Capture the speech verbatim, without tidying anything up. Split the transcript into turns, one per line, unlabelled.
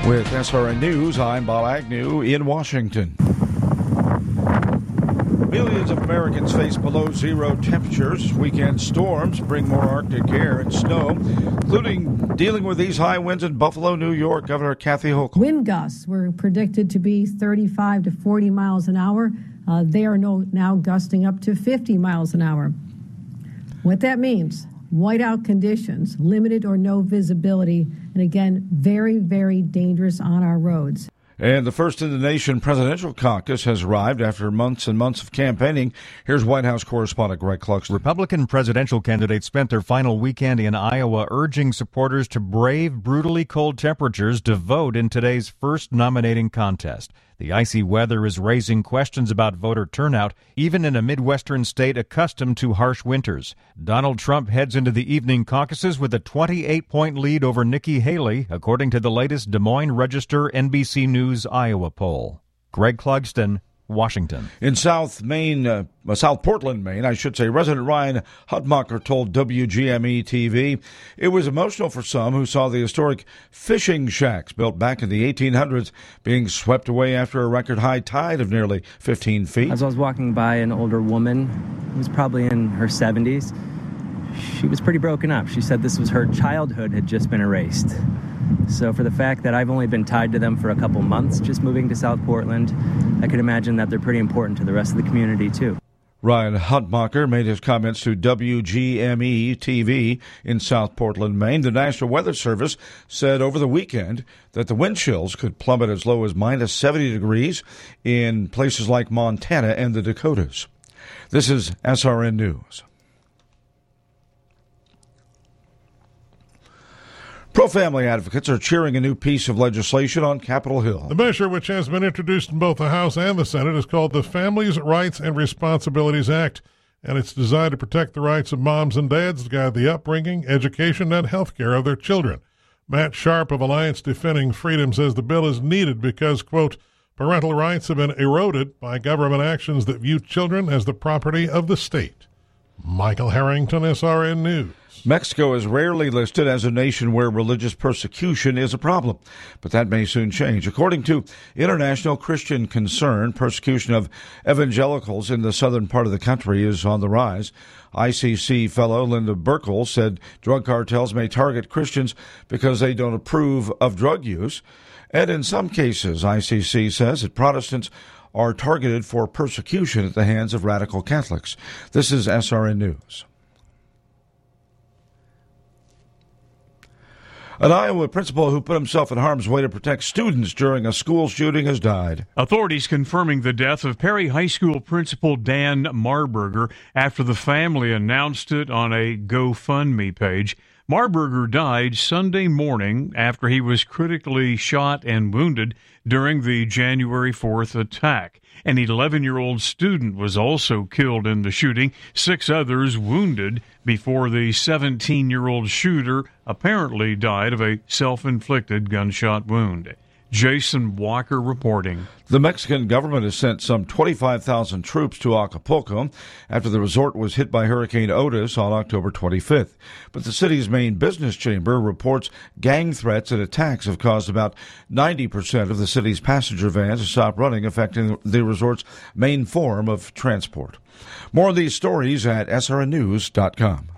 With S R N News, I'm Bob Agnew in Washington. Millions of Americans face below zero temperatures. Weekend storms bring more Arctic air and snow, including dealing with these high winds in Buffalo, New York. Governor Kathy Hochul.
Wind gusts were predicted to be thirty-five to forty miles an hour. Uh, they are no, now gusting up to fifty miles an hour. What that means, whiteout conditions, limited or no visibility, and again, very, very dangerous on our roads.
And the first in the nation presidential caucus has arrived after months and months of campaigning. Here's White House correspondent Greg Clugston.
Republican presidential candidates spent their final weekend in Iowa urging supporters to brave brutally cold temperatures to vote in today's first nominating contest. The icy weather is raising questions about voter turnout, even in a Midwestern state accustomed to harsh winters. Donald Trump heads into the evening caucuses with a twenty-eight point lead over Nikki Haley, according to the latest Des Moines Register N B C News Iowa poll. Greg Clugston, Washington.
In South Maine, uh, South Portland, Maine, I should say, resident Ryan Hutmacher told W G M E T V it was emotional for some who saw the historic fishing shacks built back in the eighteen hundreds being swept away after a record high tide of nearly fifteen feet.
As I was walking by an older woman who was probably in her seventies, she was pretty broken up. She said this was her childhood had just been erased. So for the fact that I've only been tied to them for a couple months just moving to South Portland, I could imagine that they're pretty important to the rest of the community, too.
Ryan Hutmacher made his comments to W G M E T V in South Portland, Maine. The National Weather Service said over the weekend that the wind chills could plummet as low as minus seventy degrees in places like Montana and the Dakotas. This is S R N News. Pro-family advocates are cheering a new piece of legislation on Capitol Hill.
The measure, which has been introduced in both the House and the Senate, is called the Families' Rights and Responsibilities Act, and it's designed to protect the rights of moms and dads to guide the upbringing, education, and health care of their children. Matt Sharp of Alliance Defending Freedom says the bill is needed because, quote, parental rights have been eroded by government actions that view children as the property of the state. Michael Harrington, S R N News.
Mexico is rarely listed as a nation where religious persecution is a problem, but that may soon change. According to International Christian Concern, persecution of evangelicals in the southern part of the country is on the rise. I C C fellow Linda Burkle said drug cartels may target Christians because they don't approve of drug use. And in some cases, I C C says that Protestants are targeted for persecution at the hands of radical Catholics. This is S R N News. An Iowa principal who put himself in harm's way to protect students during a school shooting has died.
Authorities confirming the death of Perry High School principal Dan Marburger after the family announced it on a GoFundMe page. Marburger died Sunday morning after he was critically shot and wounded during the January fourth attack. An eleven-year-old student was also killed in the shooting, six others wounded before the seventeen-year-old shooter apparently died of a self-inflicted gunshot wound. Jason Walker reporting.
The Mexican government has sent some twenty-five thousand troops to Acapulco after the resort was hit by Hurricane Otis on October twenty-fifth. But the city's main business chamber reports gang threats and attacks have caused about ninety percent of the city's passenger vans to stop running, affecting the resort's main form of transport. More of these stories at S R N news dot com.